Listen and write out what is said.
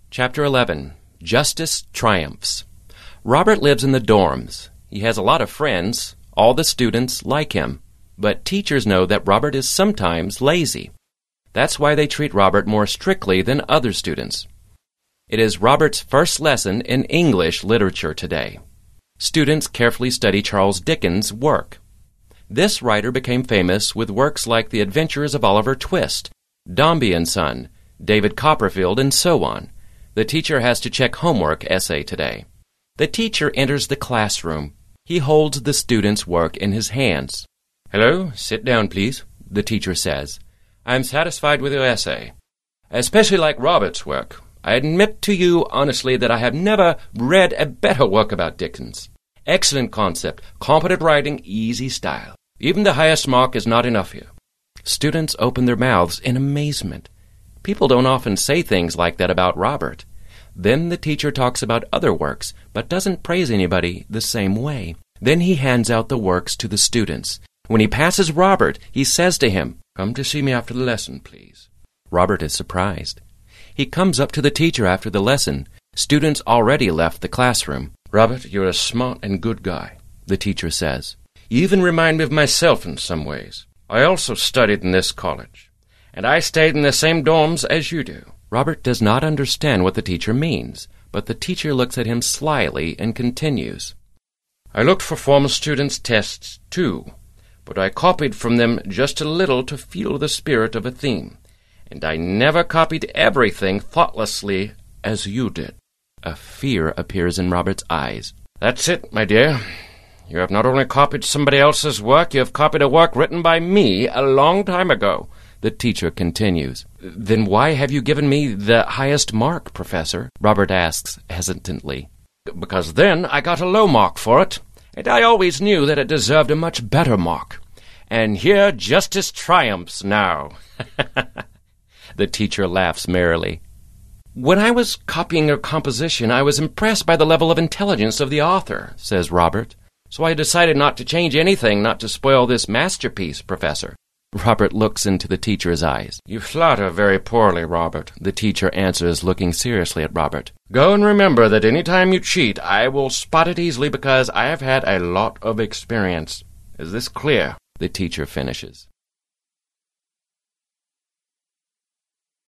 Chapter 11. Justice Triumphs. Robert lives in the dorms. He has a lot of friends. All the students like him. But teachers know that Robert is sometimes lazy. That's why they treat Robert more strictly than other students. It is Robert's first lesson in English literature today. Students carefully study Charles Dickens' work. This writer became famous with works like The Adventures of Oliver Twist, Dombey and Son, David Copperfield, and so on. The teacher has to check homework essay today. The teacher enters the classroom. He holds the student's work in his hands. "Hello, sit down, please," the teacher says. "I'm satisfied with your essay. I especially like Robert's work. I admit to you honestly that I have never read a better work about Dickens. Excellent concept, competent writing, easy style. Even the highest mark is not enough here." Students open their mouths in amazement. People don't often say things like that about Robert. Then the teacher talks about other works, but doesn't praise anybody the same way. Then he hands out the works to the students. When he passes Robert, he says to him, "Come to see me after the lesson, please." Robert is surprised. He comes up to the teacher after the lesson. Students already left the classroom. "Robert, you're a smart and good guy," the teacher says. "You even remind me of myself in some ways. I also studied in this college, and I stayed in the same dorms as you do." Robert does not understand what the teacher means, but the teacher looks at him slyly and continues. "I looked for former students' tests, too, but I copied from them just a little to feel the spirit of a theme, and I never copied everything thoughtlessly as you did." A fear appears in Robert's eyes. "That's it, my dear. You have not only copied somebody else's work, you have copied a work written by me a long time ago," the teacher continues. "Then why have you given me the highest mark, Professor?" Robert asks hesitantly. "Because then I got a low mark for it, and I always knew that it deserved a much better mark. And here justice triumphs now." The teacher laughs merrily. "When I was copying your composition, I was impressed by the level of intelligence of the author," says Robert. "So I decided not to change anything, not to spoil this masterpiece, Professor." Robert looks into the teacher's eyes. "You flatter very poorly, Robert," the teacher answers, looking seriously at Robert. "Go and remember that any time you cheat, I will spot it easily because I have had a lot of experience. Is this clear?" the teacher finishes.